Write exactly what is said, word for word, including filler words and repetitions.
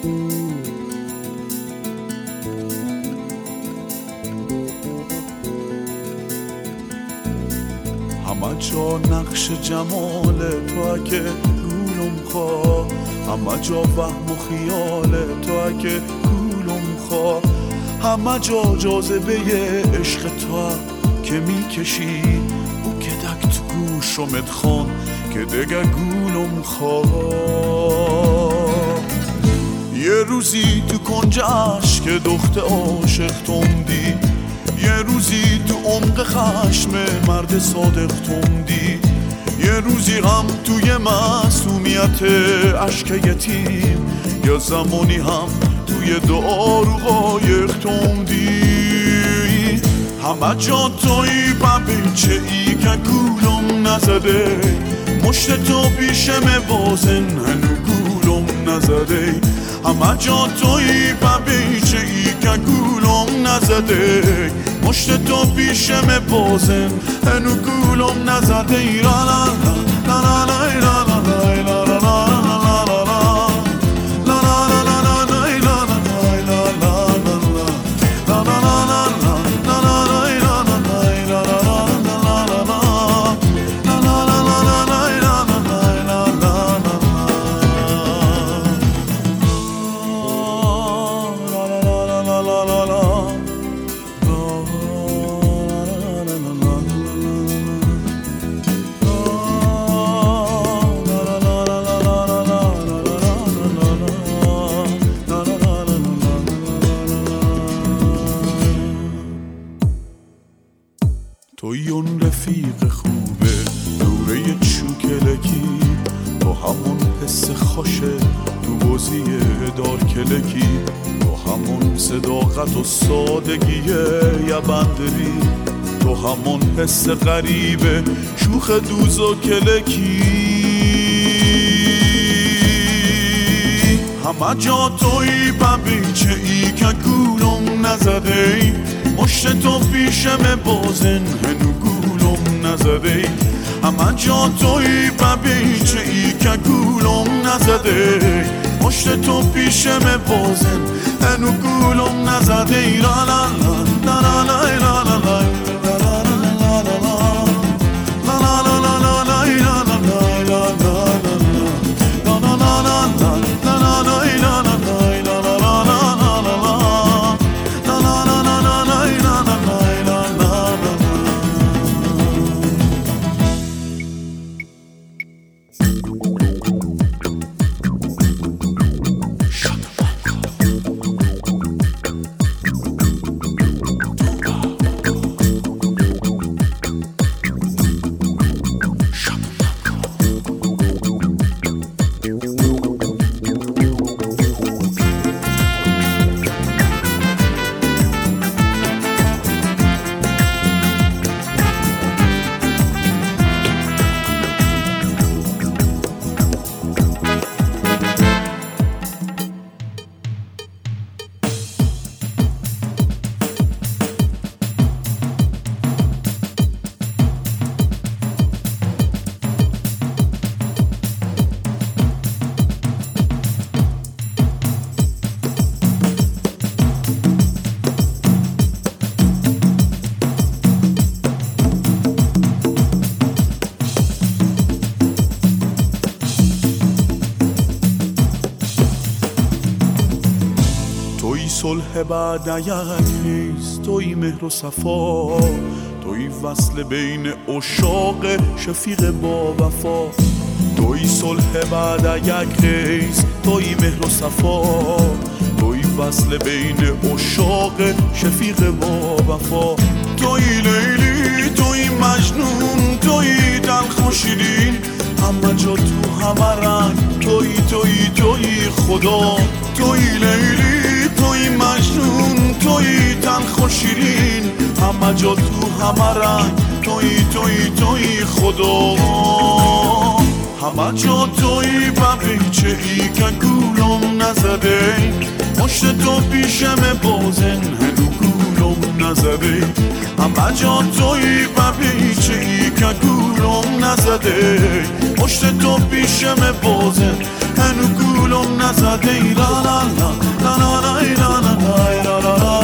همه جا نقش جمال تو اگه گولم خواه، همه جا وهم و خیال تو اگه گولم خواه، همه جا جاذبه عشق تو که میکشی او که دک تو گوشمت خون که دگه گولم خواه. یه روزی تو کنجش که دخت عاشق توندی، یه روزی تو عمق خشم مرد صادق توندی، یه روزی هم توی معصومیت عشق یتیم، یا زمانی هم توی دعا رو قایق توندی. همه جا توی ببیچه ای که گولم نزده، مشت تو پیشم بازن هنو گولم نزده. همه جا توی ببیچه ای که گولم نزده، مشت تو پیشم بازن هنو گولم نزده. ای را لا لا لا لا لا لا لا لا لا توی اون رفیق خوبه دوره چوکلکی، تو همون حس خوشه تو بازی دار کلکی، تو همون صداقت و سادگی یه بندری، تو همون حس غریبه شوخ دوز و کلکی. همه جا توی ببیچه ای که گولم نزده، مشت تو پیشم بازن هنو گولم نزده. همه جا توی ببیچه ای که گولم نزده، مشت تو پیشم بازن هنو گولم نزده. ای را لا لا لا لا لا لا لا صلح بعد یک ریز، توی مهر و صفا، توی وصل بین عشاق شفیق با وفا. توی صلح بعد یک ریز، توی مهر و صفا، توی وصل بین عشاق شفیق با وفا. توی لیلی، توی مجنون، توی تلخ و شیرین، همه جا تو همه رنگ، توی توی توی خدا. توی لیلی، توی مجنون، توی تلخ و شیرین، همه جا تو همه رنگ، توی توی توی خدا. همه جا توی ببیچه ای که گولم نزده، مشت تو پیشم بازن هنو گولم نزده. همه جا توی ببیچه ای که گولم نزده، پشت تو پیشم بازه هنو گولم نزده ای لا لا لا لا لا لا لا لا لا لا لا